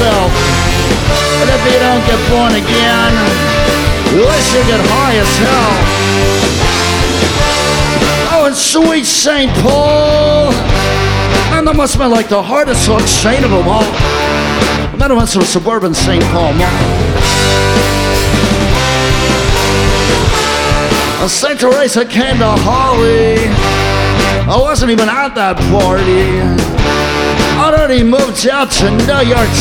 yourself. But if you don't get born again, at least you get high as hell. Oh, and sweet St. Paul. Man, that must have been like the hardest hug saint of them all. And then I went to a suburban St. Paul Mall. And St. Teresa came to Holly. I wasn't even at that party. I'd already moved out to New York